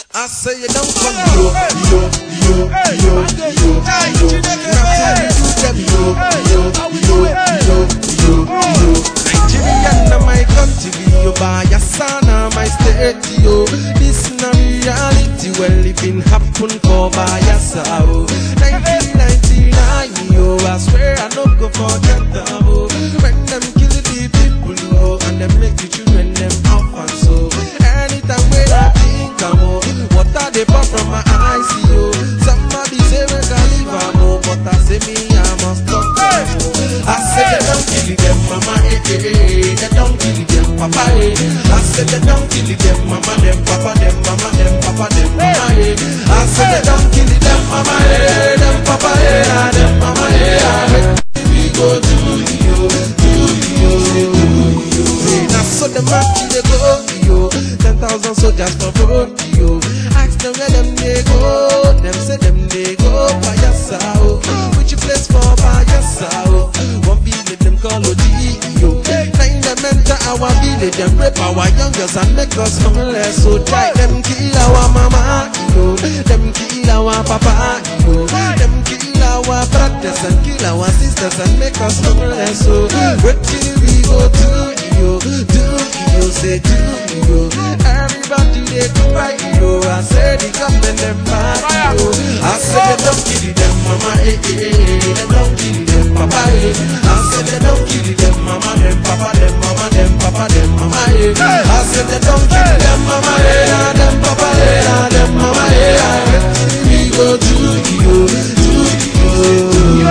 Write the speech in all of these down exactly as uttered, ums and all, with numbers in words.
I say you don't come yo, yo, yo, yo, yo, yo. Now tell you them yo, yo, yo, yo, yo, yo. Nigeria my country, yo, Bayasana my state, yo. This na reality, well it been happen for Bayasa, oh. nineteen ninety-nine, yo, I swear I don't go forget them, oh. When them kill the people, oh, and them make the children them orphans, so anytime when I think I'm oh, water they pop from my eyes, yo. Somebody say we can leave I'm oh, but I say me I must talk them, oh. I say they don't kill them, mama, eh, eh, eh. They don't kill them, papa, eh. I say they don't kill them, mama, them, papa, them, mama, them, papa, them, mama, eh. I say they don't kill them, mama, eh, them, papa, eh, ah, them, mama, eh, ah. We go to you, to you, to you. Now so the march they go, yo. Ten thousand soldiers for road, yo. Ask them where them they go. Them say them they go Bayasa, oh. Which place for Bayasa, oh. One village them call O G, yo. Nine them enter our village, them rape our young girls and make us homeless. So die them kill our mama, yo. Them kill our papa, yo. Them kill our brothers and kill our sisters and make us homeless. So what till we go to, yo? Do yo, say do yo. Everybody they cry, yo. I say the government them bad, yo. I say they don't kill them, mama, eh, eh, eh. They don't kill them, papa, eh. I say they don't kill them, mama, them, papa, them, mama, them, papa, them, mama, eh. I say they don't kill them, mama, eh, ah, them, papa, eh, ah, them, mama, eh, ah. We go to you, to you.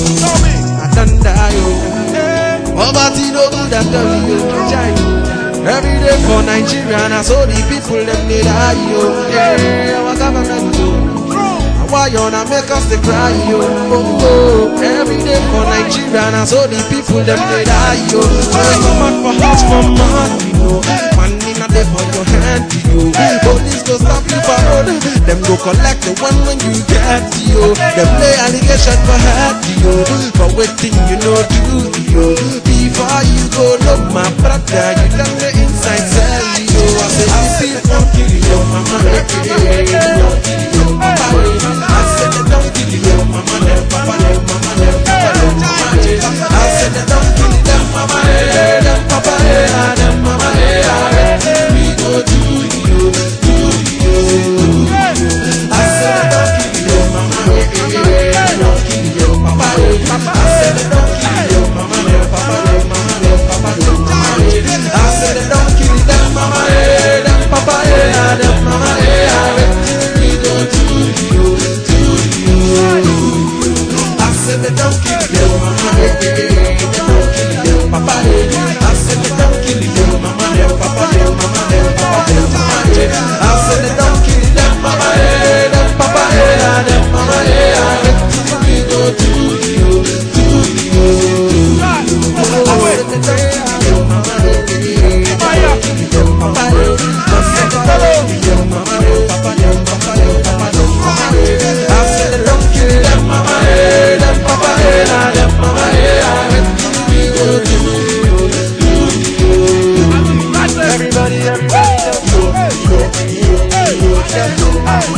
I done die, yo. Poverty no good and dirty, yo. Every day for Nigeria, and I saw the people them they die, yo. Yeah, our government, yo. Why you wanna make us they cry, yo? Oh, oh. Every day for Nigeria, and I saw the people them they die, yo. So I come out for house for money, yo. Money not there for your hand, yo. Police go stop you for road. Them go collect the one when you get, yo. Them lay allegation for head, yo. For waiting you know do, yo. Before you go, look my brother, you done the inside cell, yo. I say I see don't kill you, mama, don't kill you, papa. I said they don't kill you, mama, them, papa, them, mama, them, papa, them, mama. I said they don't kill them, mama, eh, them, papa, eh, ah, them, mama, eh, ah. We go to you, to you. I said they don't kill you, mama, eh, eh, eh. Don't kill you, papa, eh. I said they don't kill you, mama, them, papa, them, mama, them, papa, them, mama. I said they don't kill them, mama, eh, them, papa, eh, ah, them, mama, eh, ah. We go to you, to you. I said they don't kill you, mama, eh, eh, eh. They don't kill you, papa, eh. I said they don't kill you, mama, them, papa, them, mama, them, papa, them, mama, eh. I said they don't kill them, mama, eh, them, papa, eh, ah, them, mama, eh, ah. We go to you, to you. I said they don't kill you, mama, eh, eh, eh. They don't kill you, papa, eh. I said they don't kill you, mama, them, papa, them, papa, them, papa, them, mama, eh. I said they don't kill them, mama, eh, them, papa, eh, ah, them, mama, eh, ah. We go to you, to you. Everybody, everybody, yo, yo, yo, yo, yo.